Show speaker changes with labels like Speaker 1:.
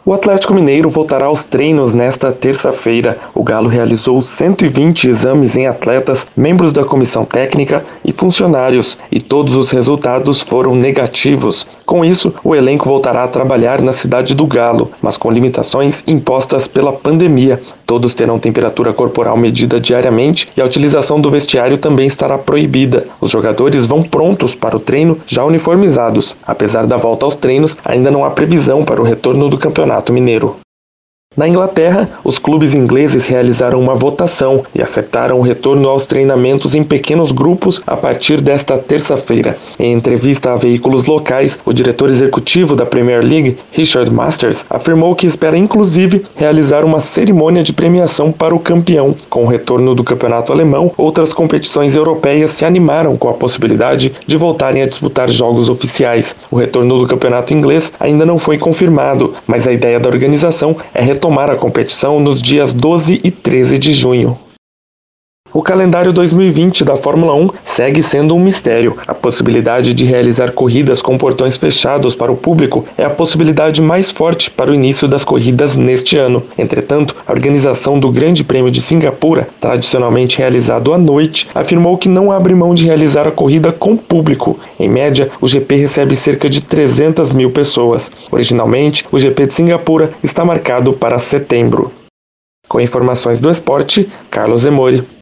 Speaker 1: O Atlético Mineiro voltará aos treinos nesta terça-feira. O Galo realizou 120 exames em atletas, membros da comissão técnica e funcionários, e todos os resultados foram negativos. Com isso, o elenco voltará a trabalhar na cidade do Galo, mas com limitações impostas pela pandemia. Todos terão temperatura corporal medida diariamente e a utilização do vestiário também estará proibida. Os jogadores vão prontos para o treino, já uniformizados. Apesar da volta aos treinos, ainda não há previsão para o retorno do Campeonato Mineiro. Na Inglaterra, os clubes ingleses realizaram uma votação e acertaram o retorno aos treinamentos em pequenos grupos a partir desta terça-feira. Em entrevista a veículos locais, o diretor executivo da Premier League, Richard Masters, afirmou que espera inclusive realizar uma cerimônia de premiação para o campeão. Com o retorno do campeonato alemão, outras competições europeias se animaram com a possibilidade de voltarem a disputar jogos oficiais. O retorno do campeonato inglês ainda não foi confirmado, mas a ideia da organização é retomar a competição nos dias 12 e 13 de junho. O calendário 2020 da Fórmula 1 segue sendo um mistério. A possibilidade de realizar corridas com portões fechados para o público é a possibilidade mais forte para o início das corridas neste ano. Entretanto, a organização do Grande Prêmio de Singapura, tradicionalmente realizado à noite, afirmou que não abre mão de realizar a corrida com público. Em média, o GP recebe cerca de 300 mil pessoas. Originalmente, o GP de Singapura está marcado para setembro. Com informações do esporte, Carlos Zemori.